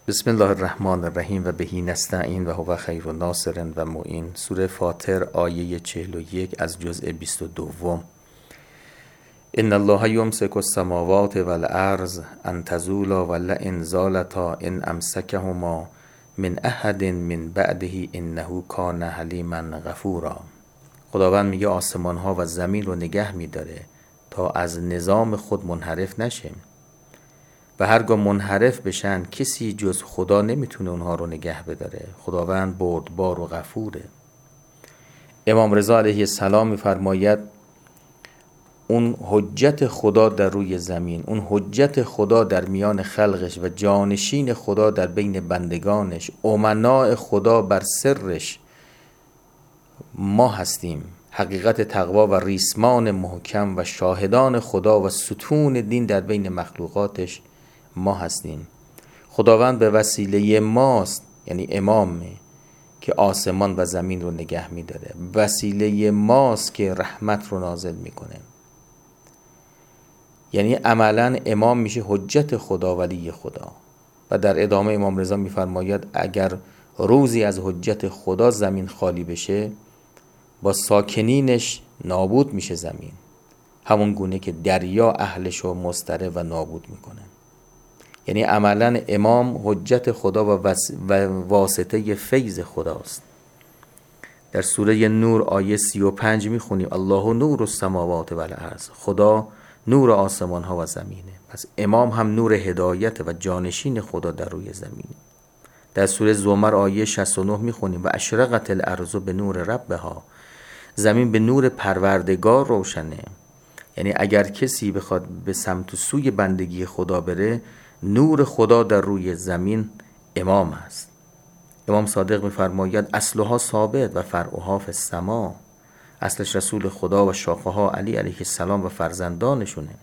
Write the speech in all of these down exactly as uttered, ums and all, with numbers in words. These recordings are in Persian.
بسم الله الرحمن الرحیم و بهی نستعین و هو خیر ناصر و معین. سوره فاطر آیه چهل و یک از جزء بیست و دو. ان الله یمسک السماوات والارض ان تزولا ولئن زالتا ان امسکهما من احد من بعده انه کان حلیما غفورا. خداوند میگه آسمان ها و زمین رو نگه میداره تا از نظام خود منحرف نشه و هرگاه منحرف بشن کسی جز خدا نمیتونه اونها رو نگه بداره. خداوند بردبار و غفوره. امام رضا علیه السلام میفرماید اون حجت خدا در روی زمین، اون حجت خدا در میان خلقش و جانشین خدا در بین بندگانش، امناء خدا بر سرش ما هستیم. حقیقت تقوا و ریسمان محکم و شاهدان خدا و ستون دین در بین مخلوقاتش ما هستیم. خداوند به وسیله ماست، یعنی امام، که آسمان و زمین رو نگه می‌داره. وسیله ماست که رحمت رو نازل میکنه. یعنی عملا امام میشه حجت خدا، ولی خدا. و در ادامه امام رضا میفرماید اگر روزی از حجت خدا زمین خالی بشه، با ساکنینش نابود میشه زمین، همون گونه که دریا اهلشو مستره و نابود میکنه. یعنی عملا امام حجت خدا و, وس... و واسطه فیض خداست. در سوره نور آیه سی و پنج میخونیم الله نور السماوات والارض. خدا نور آسمان ها و زمینه. پس امام هم نور هدایت و جانشین خدا در روی زمینه. در سوره زمر آیه شصت و نه میخونیم و اشرقت الارض به نور ربها. زمین به نور پروردگار روشنه. یعنی اگر کسی بخواد به سمت و سوی بندگی خدا بره، نور خدا در روی زمین امام است. امام صادق میفرماید اصلها ثابت و فرعها فی السما. اصلش رسول خدا و شاخه ها علی علیه السلام و فرزندانشونه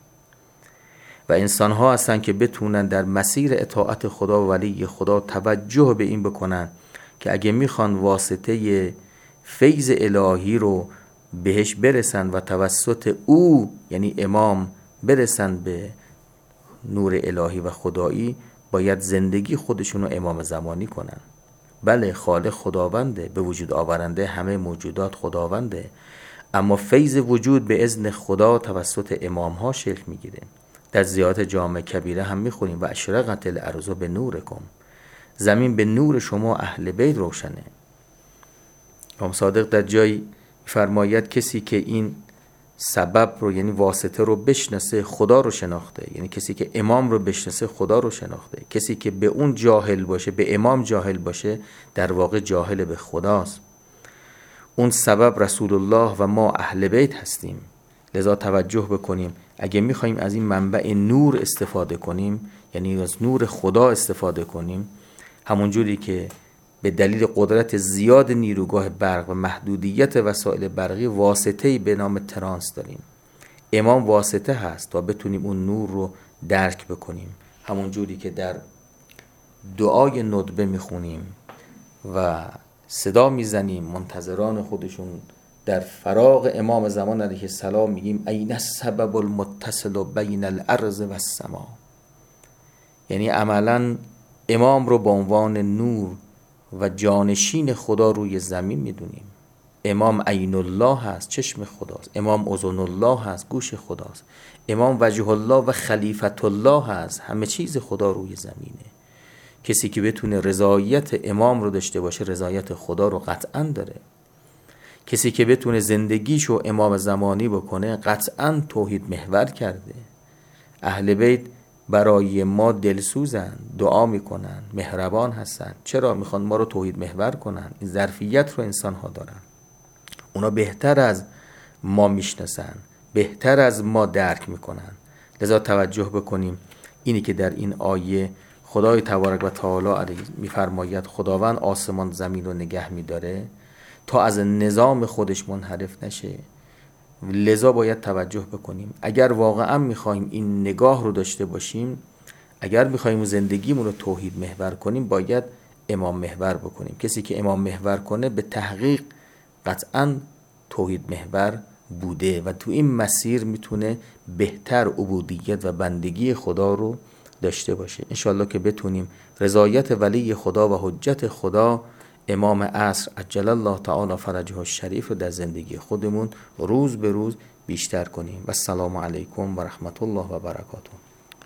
و انسان ها هستن که بتونن در مسیر اطاعت خدا و ولی خدا توجه به این بکنن که اگه میخوان واسطه فیض الهی رو بهش برسن و توسط او، یعنی امام، برسن به نور الهی و خدایی، باید زندگی خودشون رو امام زمانی کنن. بله، خالق خداونده، به وجود آورنده همه موجودات خداونده، اما فیض وجود به اذن خدا توسط امام ها شکل میگیره. در زیارت جامع کبیره هم میخونیم و اشرقت الارض به نورکم. زمین به نور شما اهل بیت روشنه. امام صادق در جایی فرماید کسی که این سبب رو، یعنی واسطه رو بشناسه، خدا رو شناخته. یعنی کسی که امام رو بشناسه، خدا رو شناخته. کسی که به اون جاهل باشه، به امام جاهل باشه، در واقع جاهل به خداست. اون سبب رسول الله و ما اهل بیت هستیم. لذا توجه بکنیم اگه میخوایم از این منبع نور استفاده کنیم، یعنی از نور خدا استفاده کنیم، همون جوری که به دلیل قدرت زیاد نیروگاه برق و محدودیت وسایل برقی واسطه‌ای به نام ترانس داریم، امام واسطه هست تا بتونیم اون نور رو درک بکنیم. همون جوری که در دعای ندبه میخونیم و صدا میزنیم منتظران خودشون در فراغ امام زمان علیه السلام، میگیم این السبب المتصل بین الارض و السما. یعنی عملا امام رو به عنوان نور و جانشین خدا روی زمین میدونیم. امام عین الله هست، چشم خداست. امام اذن الله هست، گوش خداست. امام وجه الله و خلیفت الله هست، همه چیز خدا روی زمینه. کسی که بتونه رضایت امام رو داشته باشه، رضایت خدا رو قطعا داره. کسی که بتونه زندگیشو امام زمانی بکنه، قطعا توحید محور کرده. اهل بیت برای ما دلسوزن، دعا میکنن، مهربان هستن. چرا؟ میخوان ما رو توحید محور کنن. این ظرفیت رو انسان ها دارن. اونا بهتر از ما میشناسن، بهتر از ما درک میکنن. لذا توجه بکنیم اینی که در این آیه خدای تبارک و تعالی میفرماید خداوند آسمان زمین رو نگه میداره تا از نظام خودش منحرف نشه. لذا باید توجه بکنیم اگر واقعا میخوایم این نگاه رو داشته باشیم، اگر میخوایم زندگیمون رو توحید محور کنیم، باید امام محور بکنیم. کسی که امام محور کنه به تحقیق قطعا توحید محور بوده و تو این مسیر میتونه بهتر عبودیت و بندگی خدا رو داشته باشه. انشالله که بتونیم رضایت ولی خدا و حجت خدا امام عصر عجل الله تعالی فرجه الشریف رو در زندگی خودمون روز به روز بیشتر کنیم. و السلام علیکم و رحمت الله و برکاته.